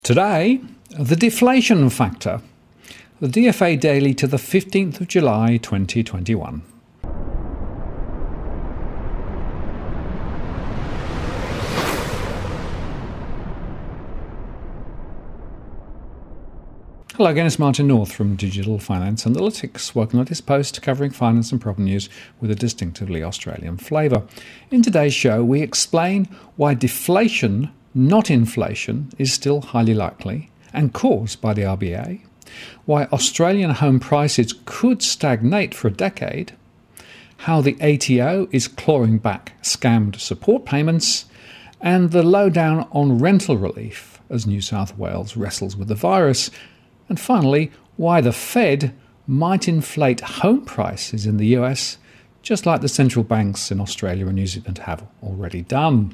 Today, the deflation factor. The DFA Daily to the 15th of July 2021. Hello again, it's Martin North from Digital Finance Analytics. Welcome to this post covering finance and property news with a distinctively Australian flavour. In today's show, we explain why deflation, not inflation, is still highly likely and caused by the RBA, why Australian home prices could stagnate for a decade, how the ATO is clawing back scammed support payments, and the lowdown on rental relief as New South Wales wrestles with the virus, and finally, why the Fed might inflate home prices in the US, just like the central banks in Australia and New Zealand have already done.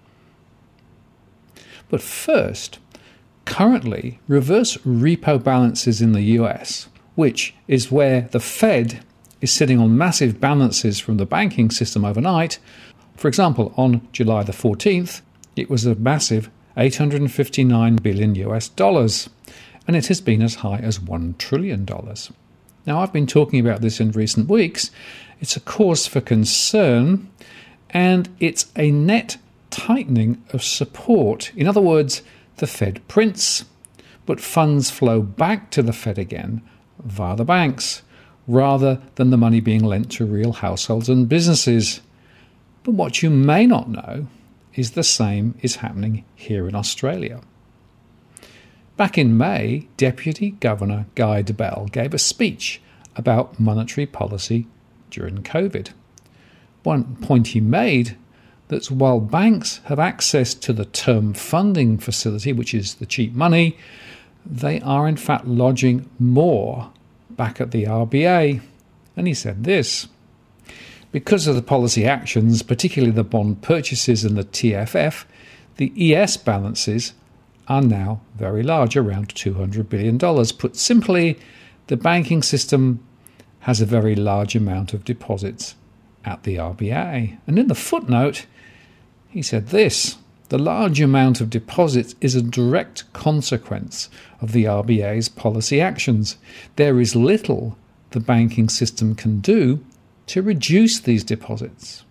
But first, currently, reverse repo balances in the US, which is where the Fed is sitting on massive balances from the banking system overnight. For example, on July the 14th, it was a massive $859 billion US dollars, and it has been as high as $1 trillion. Now, I've been talking about this in recent weeks. It's a cause for concern, and it's a net tightening of support. In other words, the Fed prints, but funds flow back to the Fed again via the banks, rather than the money being lent to real households and businesses. But what you may not know is the same is happening here in Australia. Back in May, Deputy Governor Guy Debelle gave a speech about monetary policy during COVID. One point he made that while banks have access to the term funding facility, which is the cheap money, they are in fact lodging more back at the RBA. And he said this: because of the policy actions, particularly the bond purchases and the TFF, the ES balances are now very large, around $200 billion. Put simply, the banking system has a very large amount of deposits at the RBA. And in the footnote, he said this: the large amount of deposits is a direct consequence of the RBA's policy actions. There is little the banking system can do to reduce these deposits.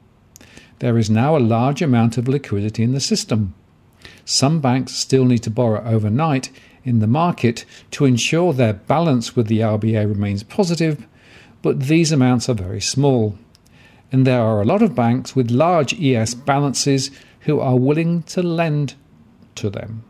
There is now a large amount of liquidity in the system. Some banks still need to borrow overnight in the market to ensure their balance with the RBA remains positive, but these amounts are very small. And there are a lot of banks with large ES balances who are willing to lend to them.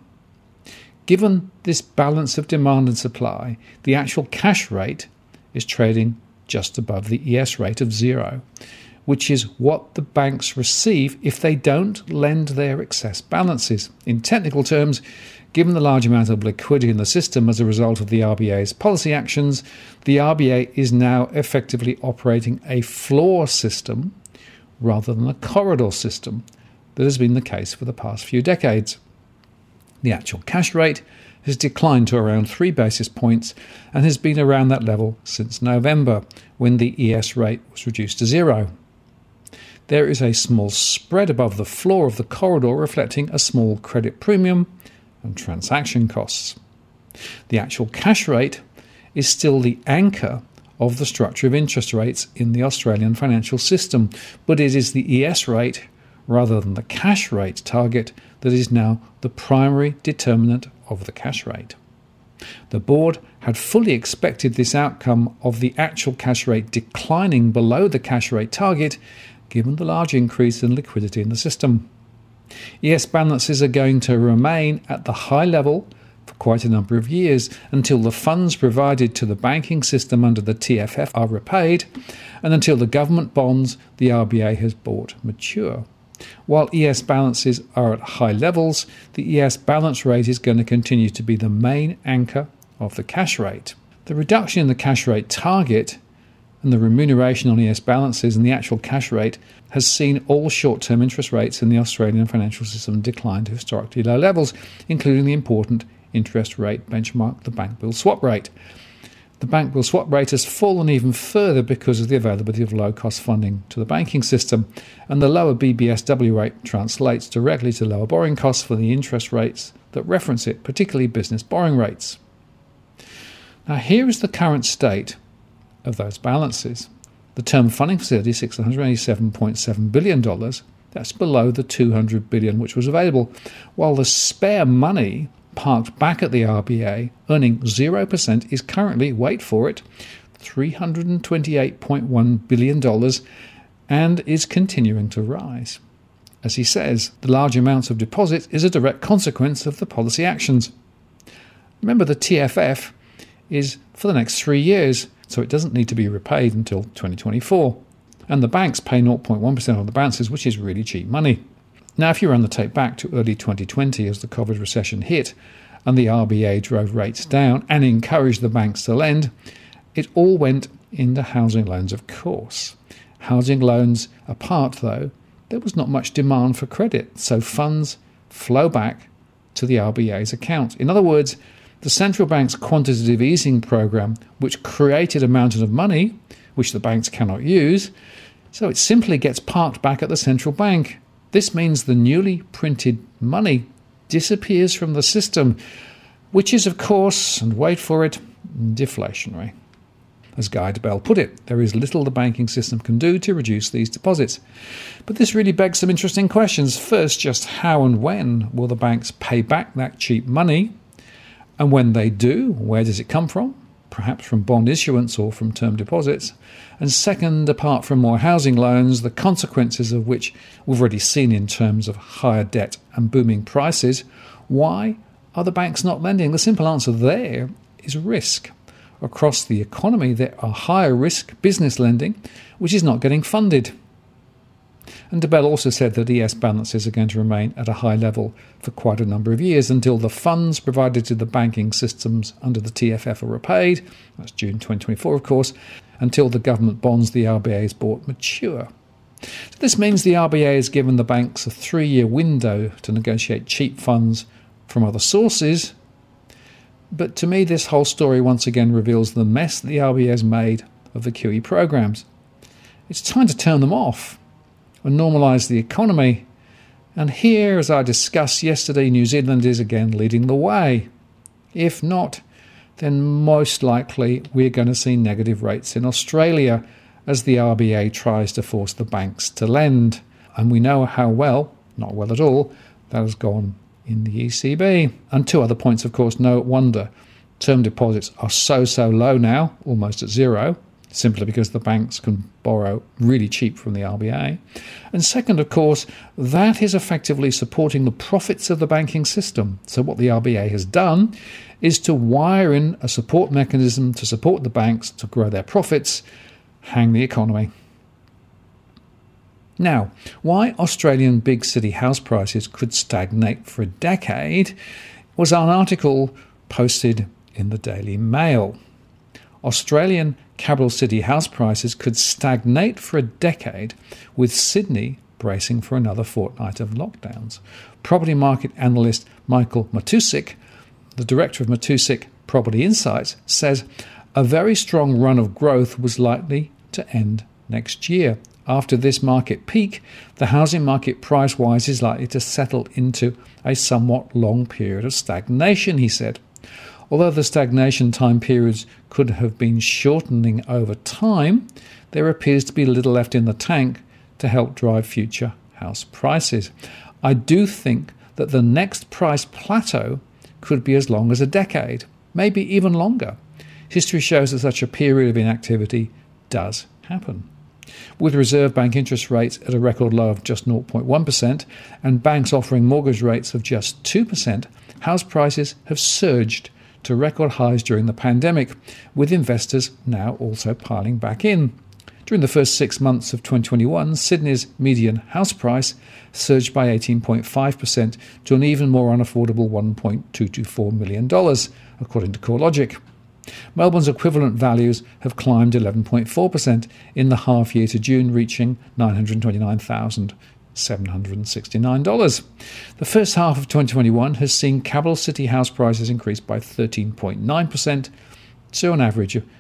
Given this balance of demand and supply, the actual cash rate is trading just above the ES rate of 0, which is what the banks receive if they don't lend their excess balances. In technical terms, given the large amount of liquidity in the system as a result of the RBA's policy actions, the RBA is now effectively operating a floor system rather than a corridor system that has been the case for the past few decades. The actual cash rate has declined to around 3 basis points and has been around that level since November, when the ES rate was reduced to 0. There is a small spread above the floor of the corridor, reflecting a small credit premium and transaction costs. The actual cash rate is still the anchor of the structure of interest rates in the Australian financial system, but it is the ES rate rather than the cash rate target that is now the primary determinant of the cash rate. The board had fully expected this outcome of the actual cash rate declining below the cash rate target, given the large increase in liquidity in the system. ES balances are going to remain at the high level for quite a number of years until the funds provided to the banking system under the TFF are repaid and until the government bonds the RBA has bought mature. While ES balances are at high levels, the ES balance rate is going to continue to be the main anchor of the cash rate. The reduction in the cash rate target and the remuneration on ES balances and the actual cash rate has seen all short-term interest rates in the Australian financial system decline to historically low levels, including the important interest rate benchmark, the bank bill swap rate. The bank bill swap rate has fallen even further because of the availability of low-cost funding to the banking system, and the lower BBSW rate translates directly to lower borrowing costs for the interest rates that reference it, particularly business borrowing rates. Now, here is the current state of those balances. The term funding facility is $687.7 billion. That's below the $200 billion which was available, while the spare money parked back at the RBA, earning 0%, is currently, wait for it, $328.1 billion and is continuing to rise. As he says, the large amounts of deposits is a direct consequence of the policy actions. Remember, the TFF is for the next 3 years, so it doesn't need to be repaid until 2024. And the banks pay 0.1% on the balances, which is really cheap money. Now, if you run the tape back to early 2020 as the COVID recession hit and the RBA drove rates down and encouraged the banks to lend, it all went into housing loans, of course. Housing loans apart, though, there was not much demand for credit, so funds flow back to the RBA's account. In other words, the central bank's quantitative easing program, which created a mountain of money, which the banks cannot use, so it simply gets parked back at the central bank. This means the newly printed money disappears from the system, which is, of course, and wait for it, deflationary. As Guy Debelle put it, there is little the banking system can do to reduce these deposits. But this really begs some interesting questions. First, just how and when will the banks pay back that cheap money? And when they do, where does it come from? Perhaps from bond issuance or from term deposits. And second, apart from more housing loans, the consequences of which we've already seen in terms of higher debt and booming prices, why are the banks not lending? The simple answer there is risk. Across the economy, there are higher risk business lending, which is not getting funded. And Debelle also said that ES balances are going to remain at a high level for quite a number of years until the funds provided to the banking systems under the TFF are repaid. That's June 2024, of course, until the government bonds the RBA has bought mature. So this means the RBA has given the banks a 3-year window to negotiate cheap funds from other sources. But to me, this whole story once again reveals the mess that the RBA has made of the QE programs. It's time to turn them off and normalise the economy. And here, as I discussed yesterday, New Zealand is again leading the way. If not, then most likely we're going to see negative rates in Australia as the RBA tries to force the banks to lend. And we know how well, not well at all, that has gone in the ECB. And two other points, of course, no wonder term deposits are so low now, almost at zero, simply because the banks can borrow really cheap from the RBA. And second, of course, that is effectively supporting the profits of the banking system. So what the RBA has done is to wire in a support mechanism to support the banks to grow their profits, hang the economy. Now, why Australian big city house prices could stagnate for a decade was an article posted in the Daily Mail. Australian capital city house prices could stagnate for a decade, with Sydney bracing for another fortnight of lockdowns. Property market analyst Michael Matusik, the director of Matusik Property Insights, says a very strong run of growth was likely to end next year. After this market peak, the housing market price-wise is likely to settle into a somewhat long period of stagnation, he said. Although the stagnation time periods could have been shortening over time, there appears to be little left in the tank to help drive future house prices. I do think that the next price plateau could be as long as a decade, maybe even longer. History shows that such a period of inactivity does happen. With Reserve Bank interest rates at a record low of just 0.1% and banks offering mortgage rates of just 2%, house prices have surged to record highs during the pandemic, with investors now also piling back in. During the first 6 months of 2021, Sydney's median house price surged by 18.5% to an even more unaffordable $1.224 million, according to CoreLogic. Melbourne's equivalent values have climbed 11.4% in the half year to June, reaching $929,769. The first half of 2021 has seen capital city house prices increase by 13.9%, to an average of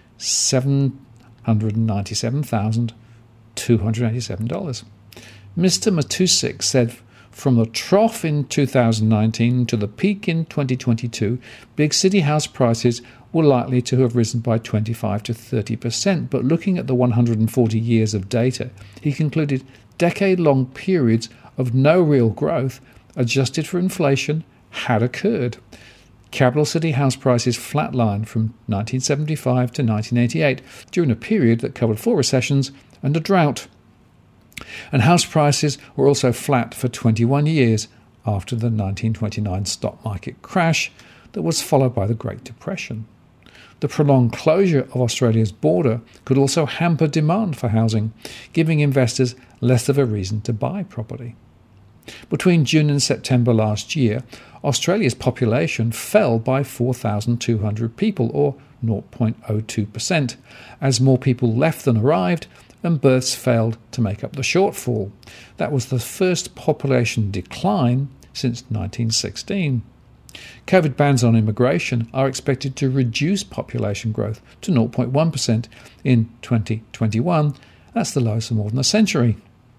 $797,287. Mr. Matusik said, from the trough in 2019 to the peak in 2022, big city house prices were likely to have risen by 25 to 30%, but looking at the 140 years of data, he concluded decade-long periods of no real growth, adjusted for inflation, had occurred. Capital city house prices flatlined from 1975 to 1988 during a period that covered 4 recessions and a drought. And house prices were also flat for 21 years after the 1929 stock market crash that was followed by the Great Depression. The prolonged closure of Australia's border could also hamper demand for housing, giving investors less of a reason to buy property. Between June and September last year, Australia's population fell by 4,200 people, or 0.02%, as more people left than arrived and births failed to make up the shortfall. That was the first population decline since 1916. COVID bans on immigration are expected to reduce population growth to 0.1% in 2021. That's the lowest for more than a century.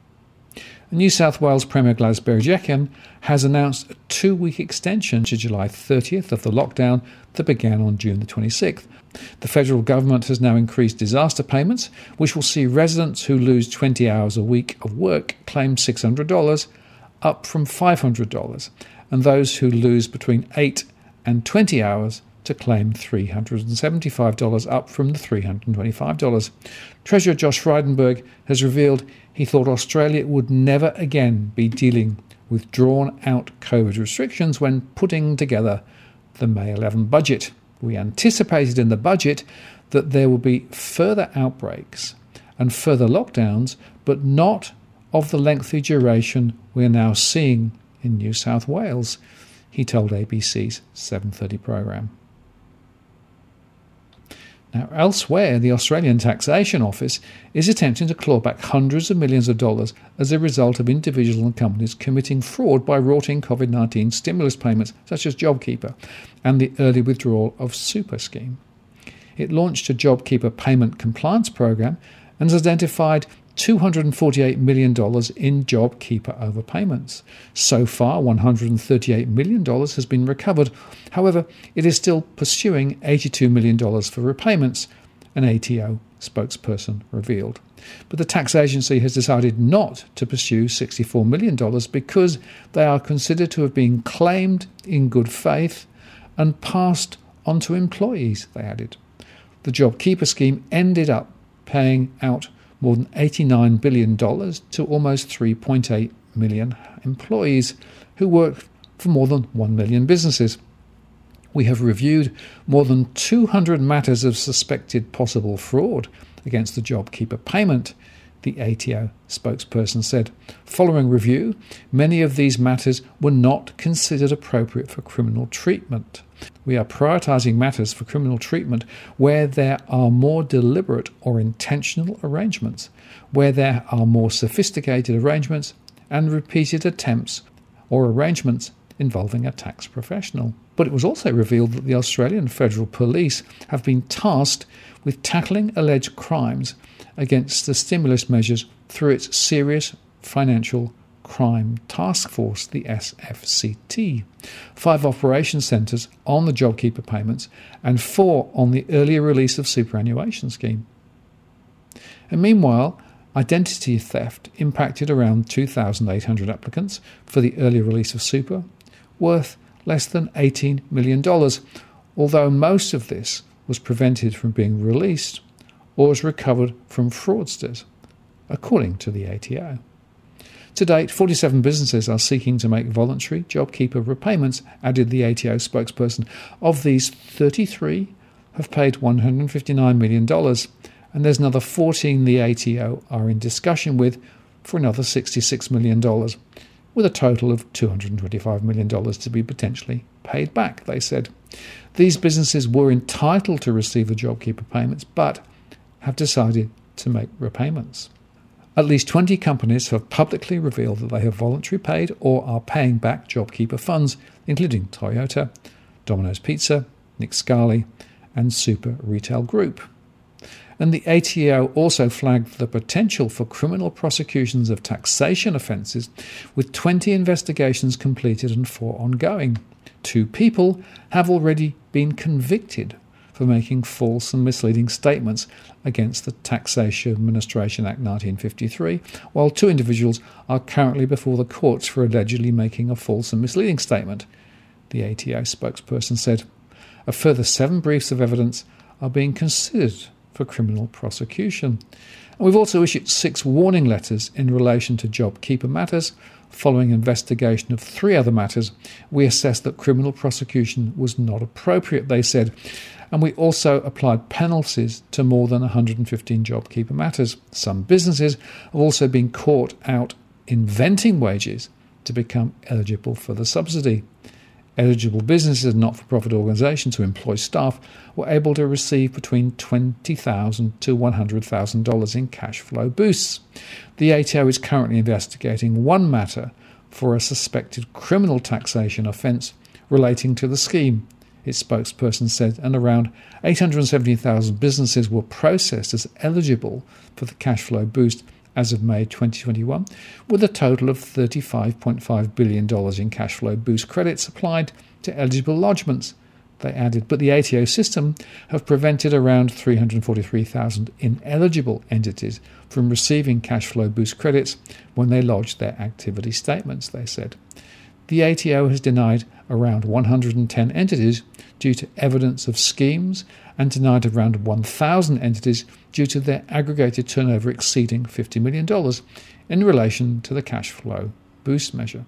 New South Wales Premier Gladys Berejiklian has announced a 2-week extension to July 30th of the lockdown that began on June the 26th. The federal government has now increased disaster payments, which will see residents who lose 20 hours a week of work claim $600, up from $500, and those who lose between 8 and 20 hours to claim $375, up from the $325. Treasurer Josh Frydenberg has revealed he thought Australia would never again be dealing with drawn-out COVID restrictions when putting together the May 11 budget. We anticipated in the budget that there would be further outbreaks and further lockdowns, but not of the lengthy duration we are now seeing in New South Wales, he told ABC's 7:30 programme. Now, elsewhere, the Australian Taxation Office is attempting to claw back hundreds of millions of dollars as a result of individuals and companies committing fraud by rorting COVID-19 stimulus payments such as JobKeeper and the early withdrawal of Super Scheme. It launched a JobKeeper payment compliance program and has identified $248 million in JobKeeper overpayments. So far, $138 million has been recovered. However, it is still pursuing $82 million for repayments, an ATO spokesperson revealed. But the tax agency has decided not to pursue $64 million because they are considered to have been claimed in good faith and passed on to employees, they added. The JobKeeper scheme ended up paying out more than $89 billion to almost 3.8 million employees who work for more than 1 million businesses. We have reviewed more than 200 matters of suspected possible fraud against the JobKeeper payment, the ATO spokesperson said. Following review, many of these matters were not considered appropriate for criminal treatment. We are prioritising matters for criminal treatment where there are more deliberate or intentional arrangements, where there are more sophisticated arrangements and repeated attempts or arrangements involving a tax professional. But it was also revealed that the Australian Federal Police have been tasked with tackling alleged crimes against the stimulus measures through its Serious Financial Crime Task Force, the SFCT. 5 operation centres on the JobKeeper payments and 4 on the earlier release of superannuation scheme. And meanwhile, identity theft impacted around 2,800 applicants for the early release of super, worth less than $18 million, although most of this was prevented from being released or was recovered from fraudsters, according to the ATO. To date, 47 businesses are seeking to make voluntary JobKeeper repayments, added the ATO spokesperson. Of these, 33 have paid $159 million, and there's another 14 the ATO are in discussion with for another $66 million, with a total of $225 million to be potentially paid back, they said. These businesses were entitled to receive the JobKeeper payments, but have decided to make repayments. At least 20 companies have publicly revealed that they have voluntarily paid or are paying back JobKeeper funds, including Toyota, Domino's Pizza, Nick Scali, and Super Retail Group. And the ATO also flagged the potential for criminal prosecutions of taxation offences, with 20 investigations completed and 4 ongoing. 2 people have already been convicted for making false and misleading statements against the Taxation Administration Act 1953, while 2 individuals are currently before the courts for allegedly making a false and misleading statement, the ATO spokesperson said. A further 7 briefs of evidence are being considered for criminal prosecution. And we've also issued 6 warning letters in relation to JobKeeper matters. Following investigation of 3 other matters, we assessed that criminal prosecution was not appropriate, they said, and we also applied penalties to more than 115 JobKeeper matters. Some businesses have also been caught out inventing wages to become eligible for the subsidy. Eligible businesses and not-for-profit organisations who employ staff were able to receive between $20,000 to $100,000 in cash flow boosts. The ATO is currently investigating 1 matter for a suspected criminal taxation offence relating to the scheme, its spokesperson said, and around 870,000 businesses were processed as eligible for the cash flow boost as of May 2021, with a total of $35.5 billion in cash flow boost credits applied to eligible lodgements, they added. But the ATO system have prevented around 343,000 ineligible entities from receiving cash flow boost credits when they lodged their activity statements, they said. The ATO has denied around 110 entities due to evidence of schemes and denied around 1,000 entities due to their aggregated turnover exceeding $50 million in relation to the cash flow boost measure.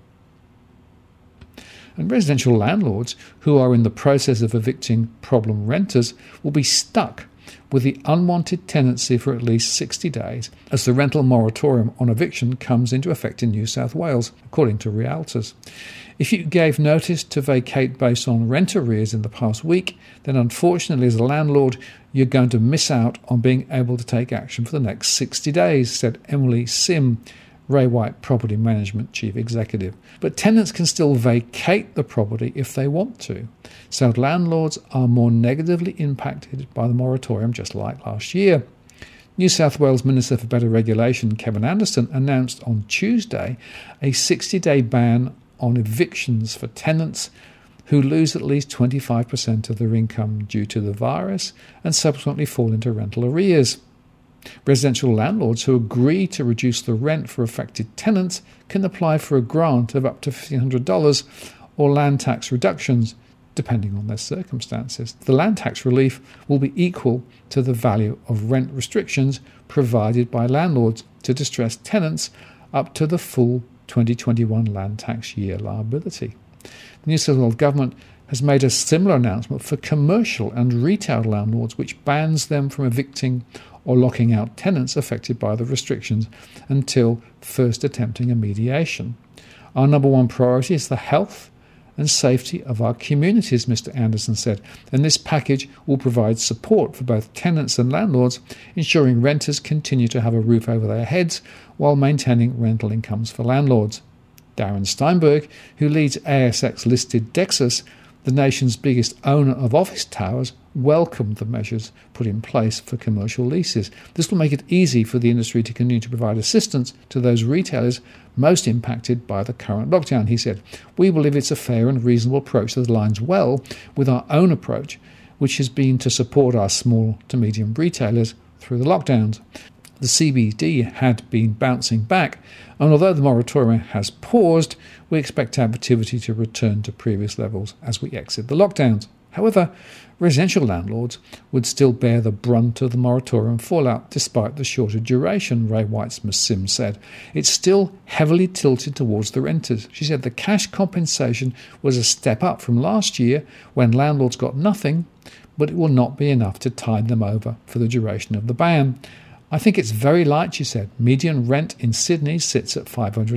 And residential landlords who are in the process of evicting problem renters will be stuck with the unwanted tenancy for at least 60 days as the rental moratorium on eviction comes into effect in New South Wales, according to Realtors. If you gave notice to vacate based on rent arrears in the past week, then unfortunately as a landlord you're going to miss out on being able to take action for the next 60 days, said Emily Sim, Ray White Property Management Chief Executive. But tenants can still vacate the property if they want to. So landlords are more negatively impacted by the moratorium, just like last year. New South Wales Minister for Better Regulation, Kevin Anderson, announced on Tuesday a 60-day ban on evictions for tenants who lose at least 25% of their income due to the virus and subsequently fall into rental arrears. Residential landlords who agree to reduce the rent for affected tenants can apply for a grant of up to $1,500 or land tax reductions, depending on their circumstances. The land tax relief will be equal to the value of rent restrictions provided by landlords to distressed tenants up to the full 2021 land tax year liability. The New South Wales Government has made a similar announcement for commercial and retail landlords, which bans them from evicting or locking out tenants affected by the restrictions until first attempting a mediation. Our number 1 priority is the health and safety of our communities, Mr. Anderson said, and this package will provide support for both tenants and landlords, ensuring renters continue to have a roof over their heads while maintaining rental incomes for landlords. Darren Steinberg, who leads ASX-listed Dexus, the nation's biggest owner of office towers, welcomed the measures put in place for commercial leases. This will make it easy for the industry to continue to provide assistance to those retailers most impacted by the current lockdown, he said. We believe it's a fair and reasonable approach that aligns well with our own approach, which has been to support our small to medium retailers through the lockdowns. The CBD had been bouncing back, and although the moratorium has paused, we expect activity to return to previous levels as we exit the lockdowns. However, residential landlords would still bear the brunt of the moratorium fallout despite the shorter duration, Ray White-Sim said. It's still heavily tilted towards the renters. She said the cash compensation was a step up from last year when landlords got nothing, but it will not be enough to tide them over for the duration of the ban. I think it's very light, she said. Median rent in Sydney sits at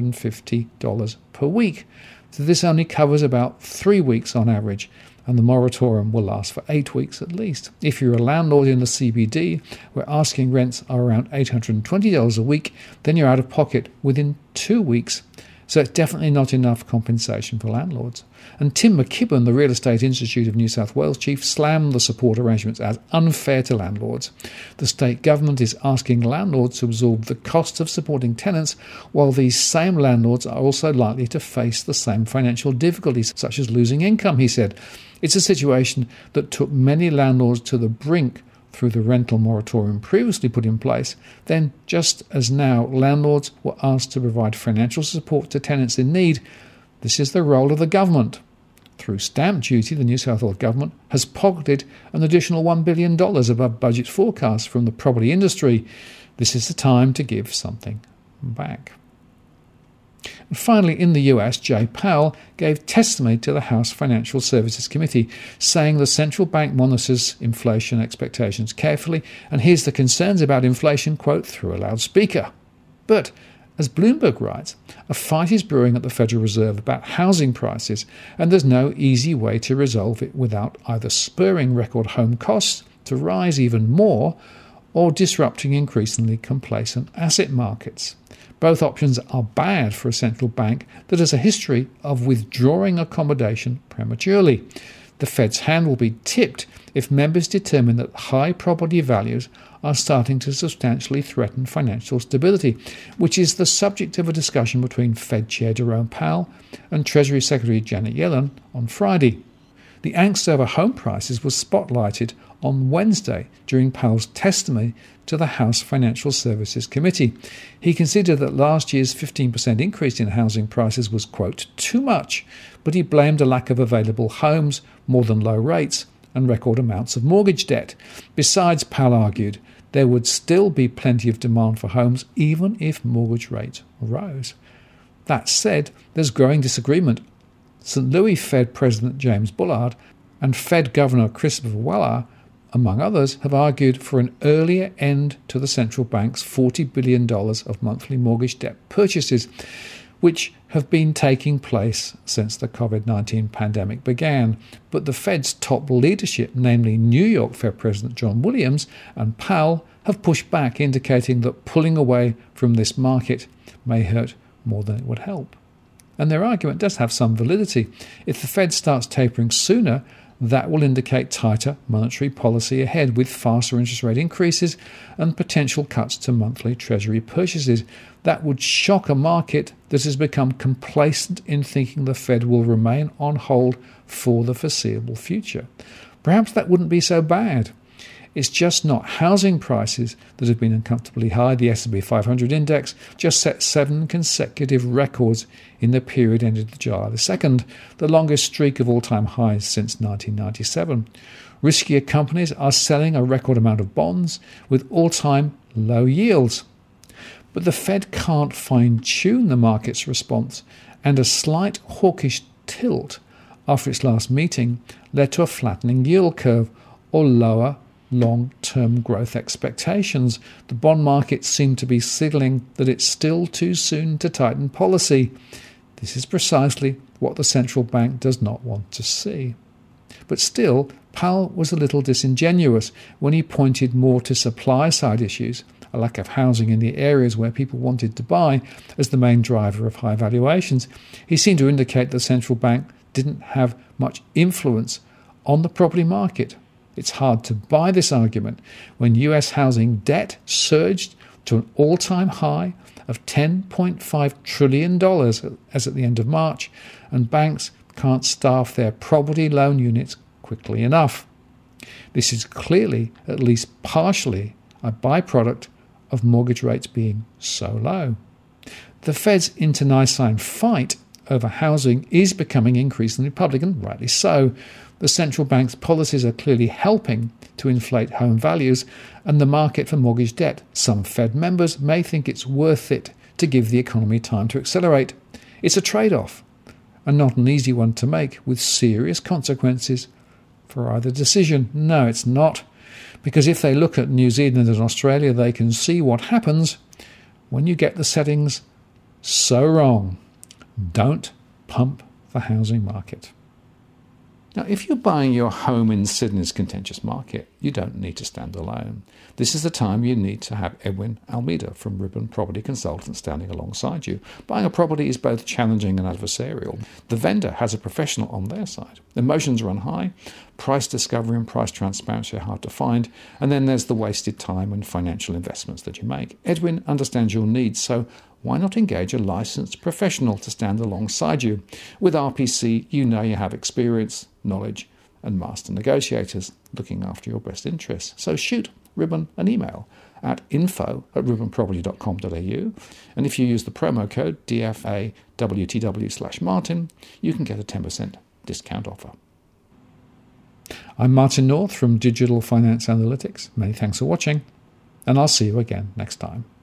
$550 per week. So this only covers about 3 weeks on average, and the moratorium will last for 8 weeks at least. If you're a landlord in the CBD where asking rents are around $820 a week, then you're out of pocket within 2 weeks. So it's definitely not enough compensation for landlords. And Tim McKibben, the Real Estate Institute of New South Wales chief, slammed the support arrangements as unfair to landlords. The state government is asking landlords to absorb the cost of supporting tenants, while these same landlords are also likely to face the same financial difficulties, such as losing income, he said. It's a situation that took many landlords to the brink through the rental moratorium previously put in place. Then, just as now, landlords were asked to provide financial support to tenants in need. This is the role of the government. Through stamp duty, the New South Wales government has pocketed an additional $1 billion above budget forecasts from the property industry. This is the time to give something back. And finally, in the US, Jay Powell gave testimony to the House Financial Services Committee, saying the central bank monitors inflation expectations carefully and hears the concerns about inflation, quote, through a loudspeaker. But, as Bloomberg writes, a fight is brewing at the Federal Reserve about housing prices, and there's no easy way to resolve it without either spurring record home costs to rise even more or disrupting increasingly complacent asset markets. Both options are bad for a central bank that has a history of withdrawing accommodation prematurely. The Fed's hand will be tipped if members determine that high property values are starting to substantially threaten financial stability, which is the subject of a discussion between Fed Chair Jerome Powell and Treasury Secretary Janet Yellen on Friday. The angst over home prices was spotlighted on Wednesday during Powell's testimony to the House Financial Services Committee. He considered that last year's 15% increase in housing prices was, quote, too much, but he blamed a lack of available homes, more than low rates, and record amounts of mortgage debt. Besides, Powell argued, there would still be plenty of demand for homes even if mortgage rates rose. That said, there's growing disagreement. St. Louis Fed President James Bullard and Fed Governor Christopher Waller, among others, have argued for an earlier end to the central bank's $40 billion of monthly mortgage debt purchases, which have been taking place since the COVID-19 pandemic began. But the Fed's top leadership, namely New York Fed President John Williams and Powell, have pushed back, indicating that pulling away from this market may hurt more than it would help. And their argument does have some validity. If the Fed starts tapering sooner, that will indicate tighter monetary policy ahead, with faster interest rate increases and potential cuts to monthly Treasury purchases. That would shock a market that has become complacent in thinking the Fed will remain on hold for the foreseeable future. Perhaps that wouldn't be so bad. It's just not housing prices that have been uncomfortably high. The S&P 500 index just set 7 consecutive records in the period ended July the 2nd, the longest streak of all-time highs since 1997. Riskier companies are selling a record amount of bonds with all-time low yields. But the Fed can't fine-tune the market's response, and a slight hawkish tilt after its last meeting led to a flattening yield curve or lower long-term growth expectations. The bond market seemed to be signaling that it's still too soon to tighten policy. This is precisely what the central bank does not want to see. But still, Powell was a little disingenuous when he pointed more to supply-side issues, a lack of housing in the areas where people wanted to buy, as the main driver of high valuations. He seemed to indicate the central bank didn't have much influence on the property market. It's hard to buy this argument when US housing debt surged to an all-time high of $10.5 trillion as at the end of March, and banks can't staff their property loan units quickly enough. This is clearly, at least partially, a byproduct of mortgage rates being so low. The Fed's internecine fight over housing is becoming increasingly public, and rightly so. The central bank's policies are clearly helping to inflate home values and the market for mortgage debt. Some Fed members may think it's worth it to give the economy time to accelerate. It's a trade-off, and not an easy one to make, with serious consequences for either decision. No, it's not, because if they look at New Zealand and Australia, they can see what happens when you get the settings so wrong. Don't pump the housing market. Now, if you're buying your home in Sydney's contentious market, you don't need to stand alone. This is the time you need to have Edwin Almeida from Ribbon Property Consultants standing alongside you. Buying a property is both challenging and adversarial. The vendor has a professional on their side. Emotions run high, price discovery and price transparency are hard to find, and then there's the wasted time and financial investments that you make. Edwin understands your needs, so why not engage a licensed professional to stand alongside you? With RPC, you know you have experience, knowledge, and master negotiators looking after your best interests. So shoot Ribbon an email at info@ribbonproperty.com.au, and if you use the promo code DFAWTW/Martin, you can get a 10% discount offer. I'm Martin North from Digital Finance Analytics. Many thanks for watching, and I'll see you again next time.